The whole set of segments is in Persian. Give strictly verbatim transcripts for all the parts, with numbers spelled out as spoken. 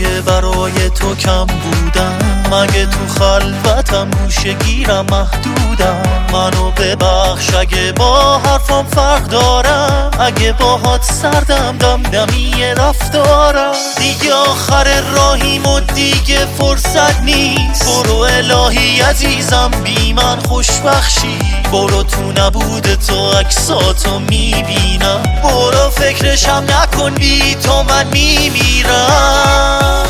اگه برای تو کم بودم، اگه تو خلوتم گوشه گیرم محدودم، منو ببخش اگه با حرفم فرق دارم، اگه باهات سردم دمدمی رفتارم. دیگه آخر راهیم و دیگه فرصت نیست، برو الهی عزیزم بی من خوشبخشی، برو تو نبود تو عکساتو میبینم، برو فکرشم نکن بی تو من میمیرم.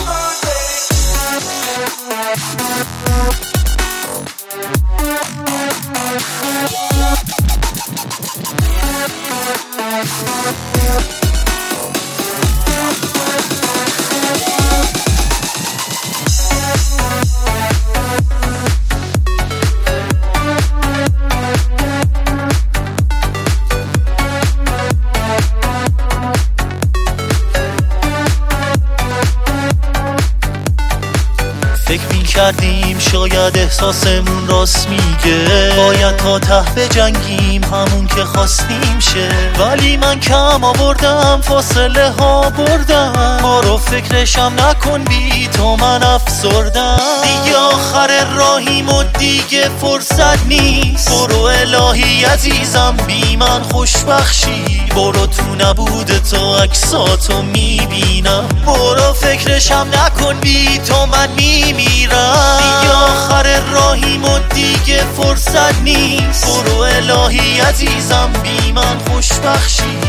فکر می کردیم شاید احساسمون راست میگه، باید تا ته بجنگیم همون که خواستیم شه، ولی من کم آوردم فاصله ها بردم، برو فکرشم نکن بی تو من افسردم. دیگه آخر راهیم و دیگه فرصت نیست، برو الهی عزیزم بی من خوشبخشی، برو تو نبود تو عکساتو میبینم، برو فکرشم نکن بی تو من میمیرم. دیگه آخر راهیم و دیگه فرصت نیست، برو الهی عزیزم بی من خوشبخشی،